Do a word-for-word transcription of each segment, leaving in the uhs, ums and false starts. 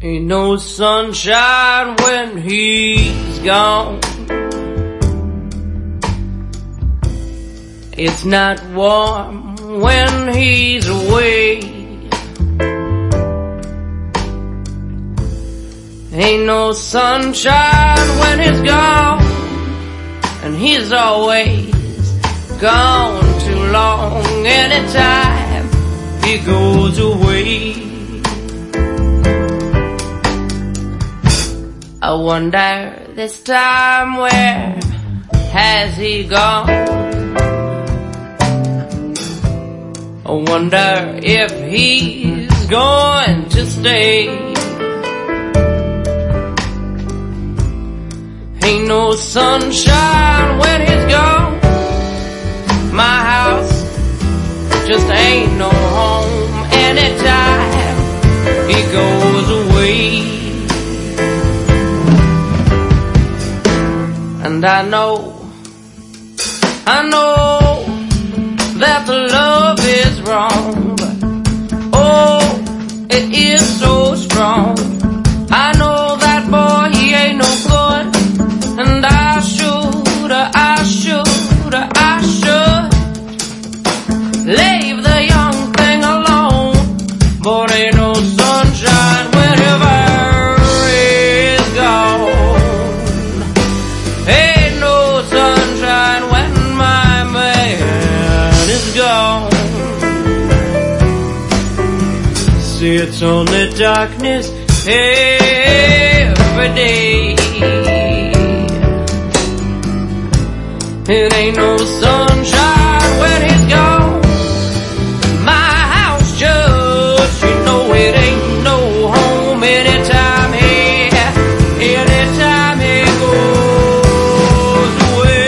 Ain't no sunshine when he's gone. It's not warm when he's away. Ain't no sunshine when he's gone, and he's always gone too long. Anytime he goes away, I wonder this time, where has he gone? I wonder if he's going to stay. Ain't no sunshine when he's gone. My house just ain't no home anytime he goes away. And I know, I know that the love is wrong, but oh, it is so strong. I know that boy, he ain't no good, and I should, I should, I should leave the young thing alone. But ain't no sunshine whenever he's gone. Ain't no sunshine when my man is gone. See, it's only darkness every day. It ain't no sunshine when he's gone. My house just, you know, it ain't no home anytime he, anytime he goes away.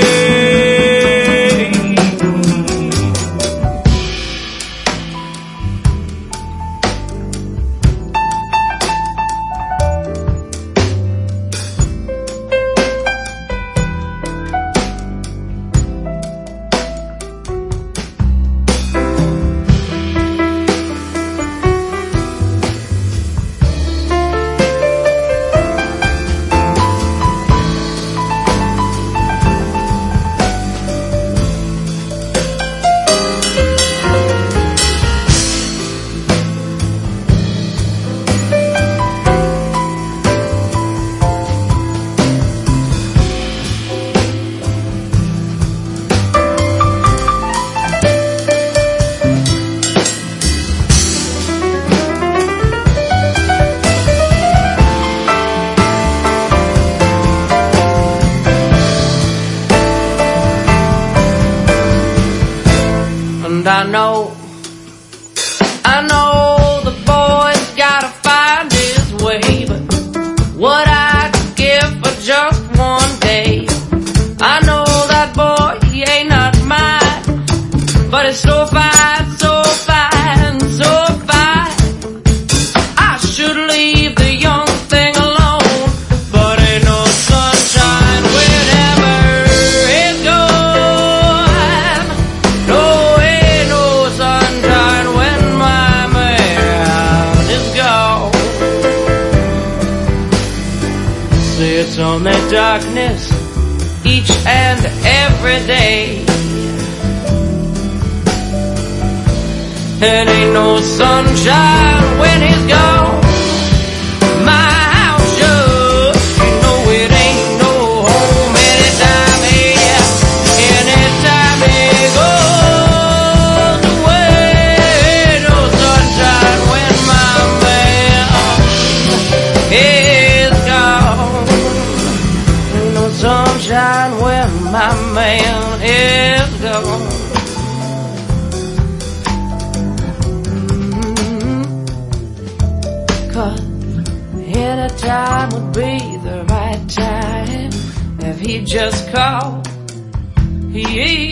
And I know, I know the boy's gotta find his way, but what I'd give for just one day. I know that boy, he ain't not mine, but it's so fine, so fine, so fine. I should leave the young thing alone, but ain't no sunshine whenever it's gone. No, ain't no sunshine when my man is gone. See, it's only darkness each and every day. It ain't no sunshine when he's gone. My house just, you know, it ain't no home anytime he, anytime he goes away. Ain't no sunshine when my man is gone. Ain't no sunshine when my man is gone. Any time would be the right time if he just called. He